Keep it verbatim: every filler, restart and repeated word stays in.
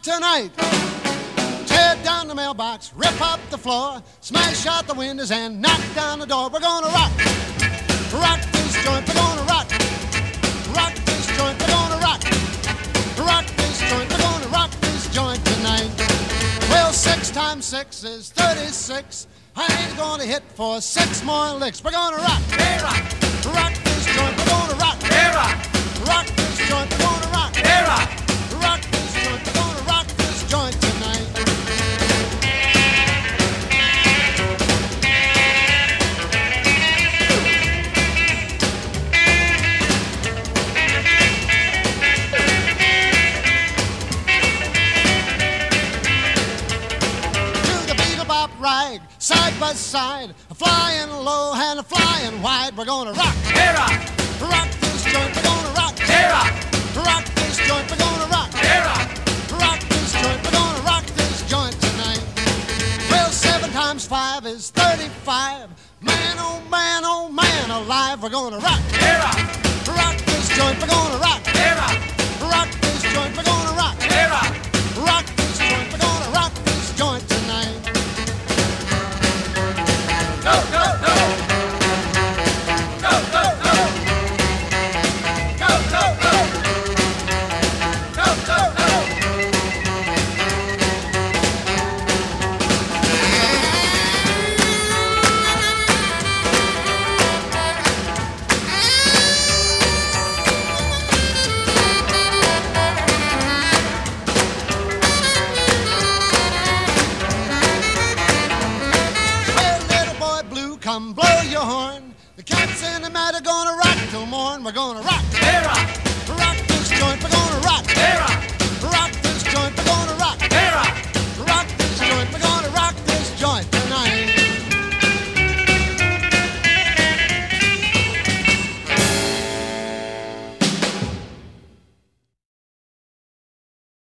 tonight. Tear down the mailbox, rip up the floor, smash out the windows and knock down the door. We're gonna rock, rock this joint. We're gonna rock, rock this joint. We're gonna rock, rock this joint. We're gonna rock this joint tonight. Well, six times six is thirty-six. I ain't gonna hit for six more licks. We're gonna rock, Hey, rock, rock this joint. We're gonna rock, hey, rock, rock this joint. We're gonna rock, hey, rock. rock this joint. We're gonna rock this joint tonight. Rag, side by side, a flying low and a flying wide. We're gonna rock, Hey, rock, rock this joint. We're gonna rock, hey, rock, rock this joint. We're gonna rock, hey, rock. rock this joint. We're gonna rock this joint tonight. Well, seven times five is thirty-five. Man, oh man, oh man, alive. We're gonna rock, Hey, rock, rock this joint. We're gonna rock, hey, rock, rock this joint. We're gonna rock, hey, rock. rock this joint. We're gonna rock this joint tonight. Go, go, go. Go, go, go. Go, go, go. Go, go, go. Come blow your horn. The cats in the mat are gonna rock till morn. We're gonna rock, Hey, rock,